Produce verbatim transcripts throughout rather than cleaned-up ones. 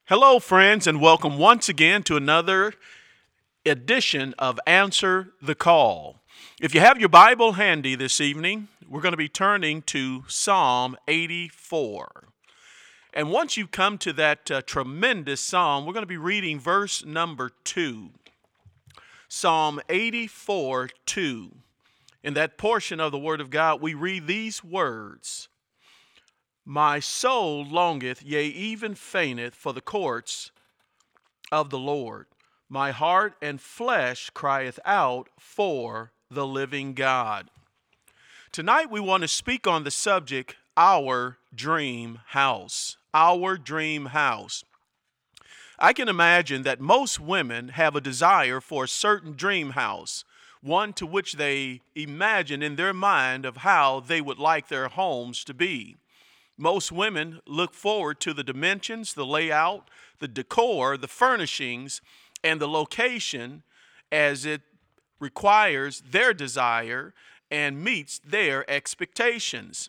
Hello, friends, and welcome once again to another edition of Answer the Call. If you have your Bible handy this evening, we're going to be turning to Psalm eighty-four. And once you come to that uh, tremendous psalm, we're going to be reading verse number two. Psalm eighty-four, two. In that portion of the Word of God, we read these words: My soul longeth, yea, even fainteth, for the courts of the Lord. My heart and flesh crieth out for the living God. Tonight we want to speak on the subject, our dream house. Our dream house. I can imagine that most women have a desire for a certain dream house, one to which they imagine in their mind of how they would like their homes to be. Most women look forward to the dimensions, the layout, the decor, the furnishings, and the location as it requires their desire and meets their expectations.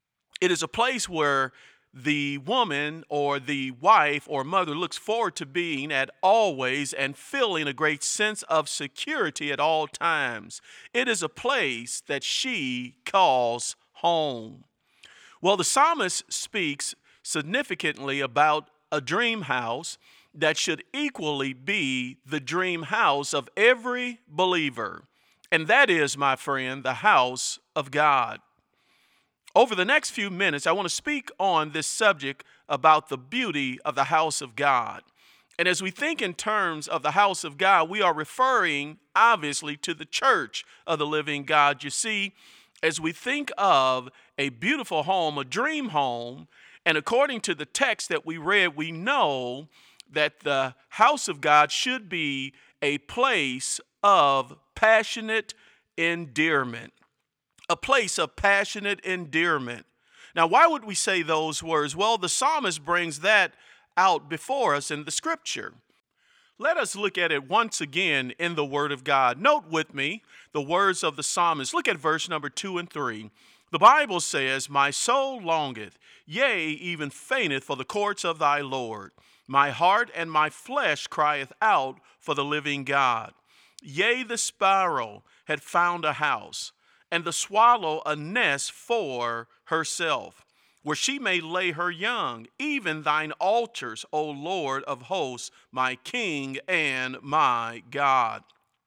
It is a place where the woman or the wife or mother looks forward to being at always and feeling a great sense of security at all times. It is a place that she calls home. Well, the psalmist speaks significantly about a dream house that should equally be the dream house of every believer. And that is, my friend, the house of God. Over the next few minutes, I want to speak on this subject about the beauty of the house of God. And as we think in terms of the house of God, we are referring, obviously, to the church of the living God. You see, as we think of a beautiful home, a dream home, and according to the text that we read, we know that the house of God should be a place of passionate endearment. A place of passionate endearment. Now, why would we say those words? Well, the psalmist brings that out before us in the scripture. Let us look at it once again in the Word of God. Note with me the words of the psalmist. Look at verse number two and three. The Bible says, My soul longeth, yea, even fainteth for the courts of thy Lord. My heart and my flesh crieth out for the living God. Yea, the sparrow had found a house, and the swallow a nest for herself, where she may lay her young, even thine altars, O Lord of hosts, my King and my God.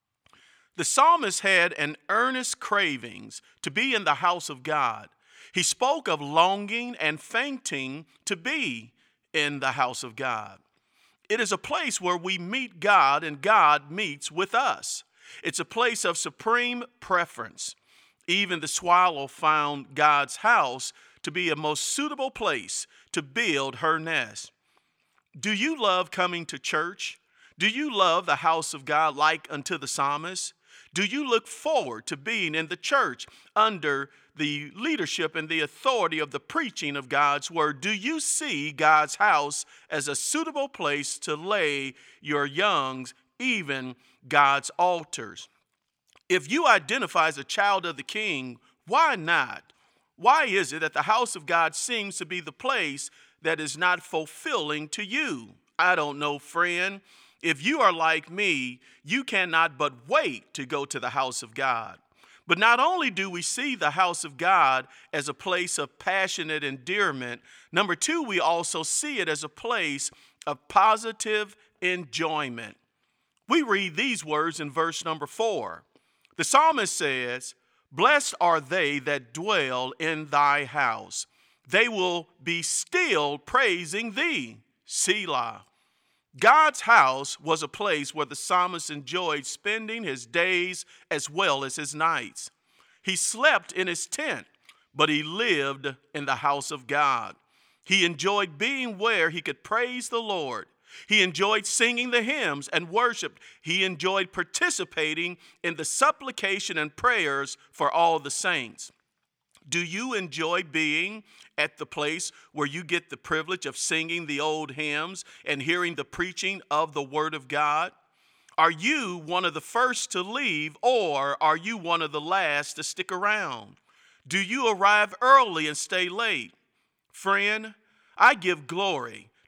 The psalmist had an earnest cravings to be in the house of God. He spoke of longing and fainting to be in the house of God. It is a place where we meet God and God meets with us. It's a place of supreme preference. Even the swallow found God's house to be a most suitable place to build her nest. Do you love coming to church? Do you love the house of God like unto the psalmist? Do you look forward to being in the church under the leadership and the authority of the preaching of God's word? Do you see God's house as a suitable place to lay your youngs, even God's altars? If you identify as a child of the King, why not? Why is it that the house of God seems to be the place that is not fulfilling to you? I don't know, friend. If you are like me, you cannot but wait to go to the house of God. But not only do we see the house of God as a place of passionate endearment, number two, we also see it as a place of positive enjoyment. We read these words in verse number four. The psalmist says, Blessed are they that dwell in thy house. They will be still praising thee. Selah. God's house was a place where the psalmist enjoyed spending his days as well as his nights. He slept in his tent, but he lived in the house of God. He enjoyed being where he could praise the Lord. He enjoyed singing the hymns and worship. He enjoyed participating in the supplication and prayers for all the saints. Do you enjoy being at the place where you get the privilege of singing the old hymns and hearing the preaching of the Word of God? Are you one of the first to leave, or are you one of the last to stick around? Do you arrive early and stay late? Friend, I give glory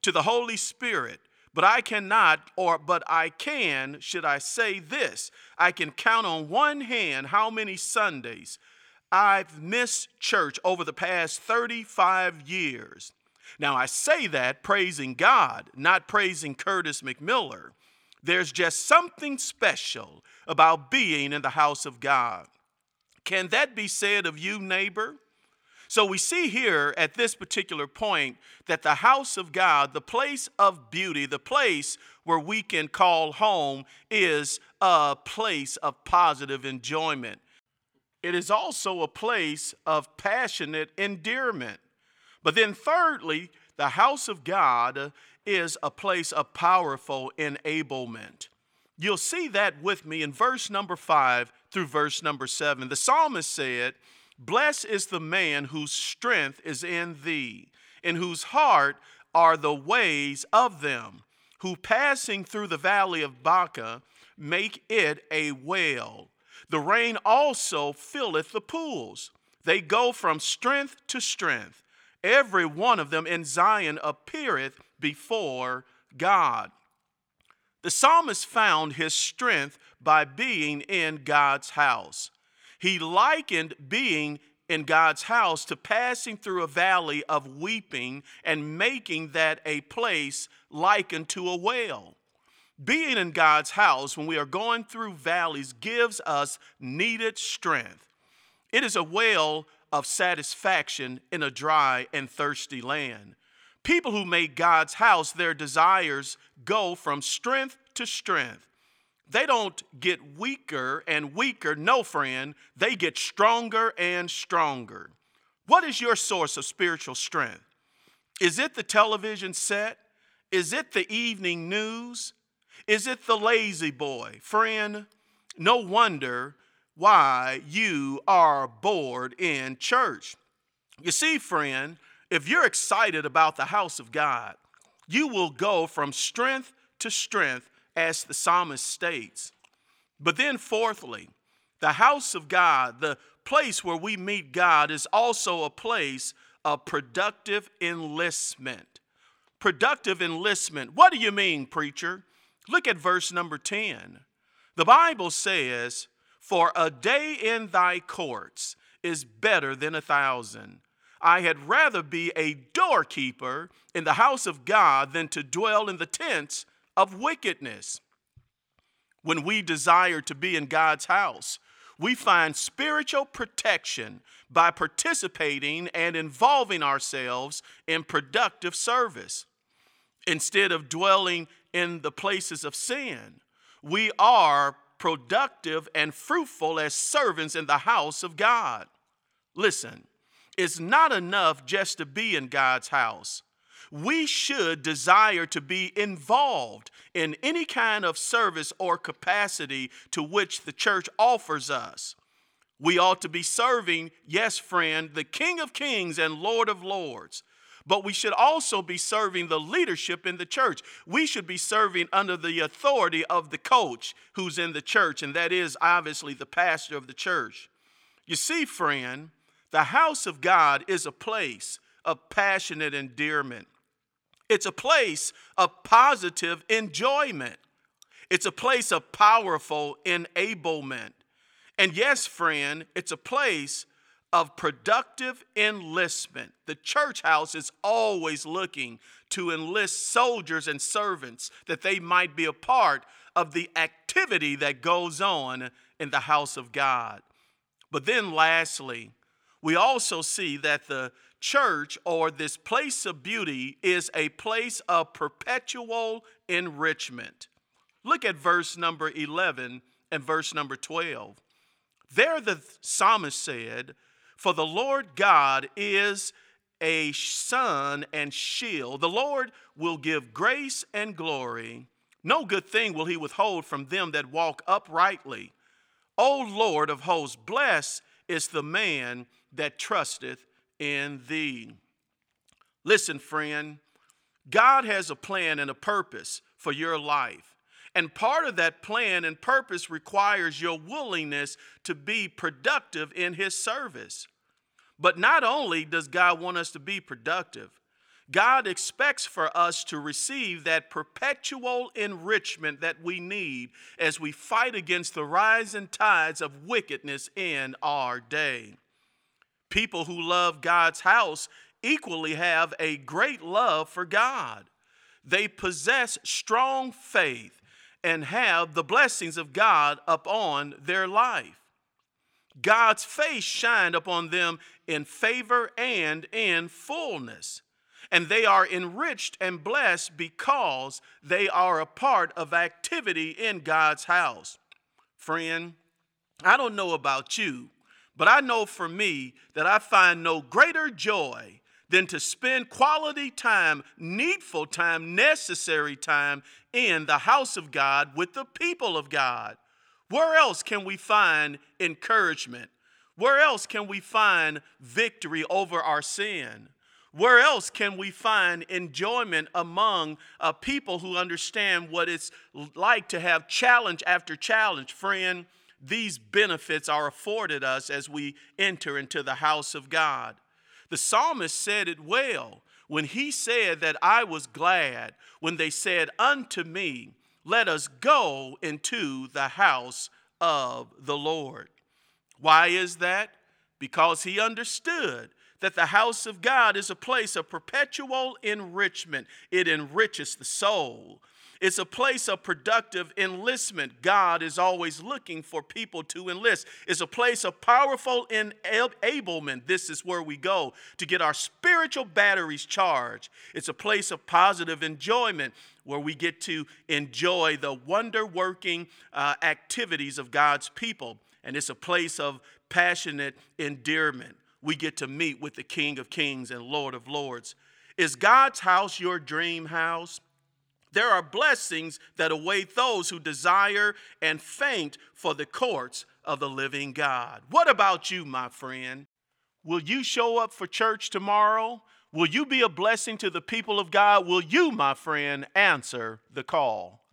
to the Holy Spirit. But I cannot, or but I can, should I say this, I can count on one hand how many Sundays I've missed church over the past thirty-five years. Now, I say that praising God, not praising Curtis McMiller. There's just something special about being in the house of God. Can that be said of you, neighbor? So we see here at this particular point that the house of God, the place of beauty, the place where we can call home, is a place of positive enjoyment. It is also a place of passionate endearment. But then thirdly, the house of God is a place of powerful enablement. You'll see that with me in verse number five through verse number seven. The psalmist said, "Blessed is the man whose strength is in thee, in whose heart are the ways of them, who passing through the valley of Baca make it a well. The rain also filleth the pools. They go from strength to strength. Every one of them in Zion appeareth before God." The psalmist found his strength by being in God's house. He likened being in God's house to passing through a valley of weeping and making that a place likened to a well. Being in God's house when we are going through valleys gives us needed strength. It is a well of satisfaction in a dry and thirsty land. People who make God's house their desires go from strength to strength. They don't get weaker and weaker, no friend, they get stronger and stronger. What is your source of spiritual strength? Is it the television set? Is it the evening news? Is it the lazy boy? Friend, no wonder why you are bored in church. You see, friend, if you're excited about the house of God, you will go from strength to strength, as the psalmist states. But then fourthly, the house of God, the place where we meet God, is also a place of productive enlistment. Productive enlistment. What do you mean, preacher? Look at verse number ten. The Bible says, "For a day in thy courts is better than a thousand. I had rather be a doorkeeper in the house of God than to dwell in the tents of wickedness." When we desire to be in God's house, we find spiritual protection by participating and involving ourselves in productive service. Instead of dwelling in the places of sin, we are productive and fruitful as servants in the house of God. Listen, it's not enough just to be in God's house. We should desire to be involved in any kind of service or capacity to which the church offers us. We ought to be serving, yes, friend, the King of Kings and Lord of Lords. But we should also be serving the leadership in the church. We should be serving under the authority of the coach who's in the church, and that is obviously the pastor of the church. You see, friend, the house of God is a place of passionate endearment. It's a place of positive enjoyment. It's a place of powerful enablement. And yes, friend, it's a place of productive enlistment. The church house is always looking to enlist soldiers and servants that they might be a part of the activity that goes on in the house of God. But then lastly, we also see that the church, or this place of beauty, is a place of perpetual enrichment. Look at verse number eleven and verse number twelve. There the psalmist said, "For the Lord God is a sun and shield. The Lord will give grace and glory. No good thing will he withhold from them that walk uprightly. O Lord of hosts, blessed is the man that trusteth in thee." Listen, friend, God has a plan and a purpose for your life. And part of that plan and purpose requires your willingness to be productive in his service. But not only does God want us to be productive, God expects for us to receive that perpetual enrichment that we need as we fight against the rising tides of wickedness in our day. People who love God's house equally have a great love for God. They possess strong faith and have the blessings of God upon their life. God's face shined upon them in favor and in fullness. And they are enriched and blessed because they are a part of activity in God's house. Friend, I don't know about you, but I know for me that I find no greater joy than to spend quality time, needful time, necessary time in the house of God with the people of God. Where else can we find encouragement? Where else can we find victory over our sin? Where else can we find enjoyment among uh, people who understand what it's like to have challenge after challenge? Friend, these benefits are afforded us as we enter into the house of God. The psalmist said it well when he said that I was glad when they said unto me, let us go into the house of the Lord. Why is that? Because he understood that the house of God is a place of perpetual enrichment. It enriches the soul. It's a place of productive enlistment. God is always looking for people to enlist. It's a place of powerful enablement. This is where we go to get our spiritual batteries charged. It's a place of positive enjoyment where we get to enjoy the wonder-working uh, activities of God's people. And it's a place of passionate endearment. We get to meet with the King of Kings and Lord of Lords. Is God's house your dream house? There are blessings that await those who desire and faint for the courts of the living God. What about you, my friend? Will you show up for church tomorrow? Will you be a blessing to the people of God? Will you, my friend, answer the call?